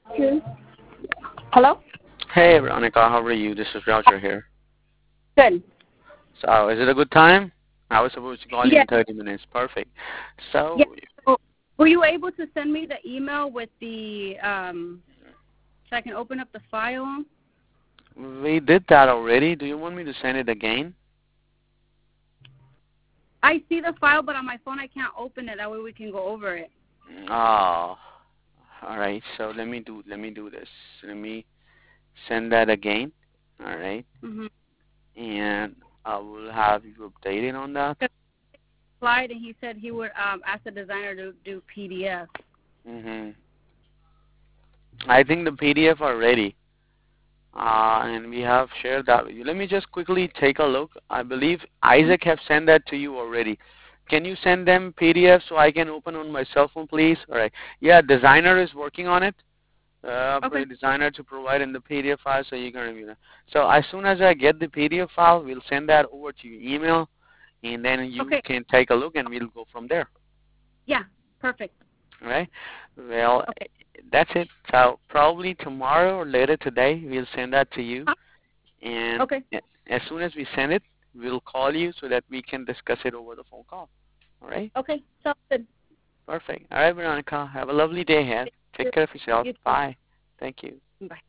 Good. Hello? Hey, Veronica, how are you? This is Roger here. Good. So, is it a good time? I was supposed to call you Yes. in 30 minutes. Perfect. Yes. So, So, were you able to send me the email with the so I can open up the file? we did that already. Do you want me to send it again? I see the file, but on my phone I can't open it. That way we can go over it. Oh, all right. So let me do this. Let me send that again. All right, Mhm. and I will have you updated on that. Applied, and he said he would ask the designer to do PDF. Mhm. I think the PDF are ready. And we have shared that with you. Let me just quickly take a look. I believe Isaac have sent that to you already. Can you send them PDF so I can open on my cell phone, please? All right. Yeah, designer is working on it for Okay. the designer to provide in the PDF file so you can review that. So as soon as I get the PDF file, we'll send that over to your email, and then you Okay. can take a look, and we'll go from there. Yeah. Perfect. All right. Well, Okay. that's it. So probably tomorrow or later today, we'll send that to you. Huh? And Okay. as soon as we send it, we'll call you so that we can discuss it over the phone call. All right? Okay. Sounds good. Perfect. All right, Veronica. Have a lovely day ahead. Take care of yourself. You too. Bye. Thank you. Bye.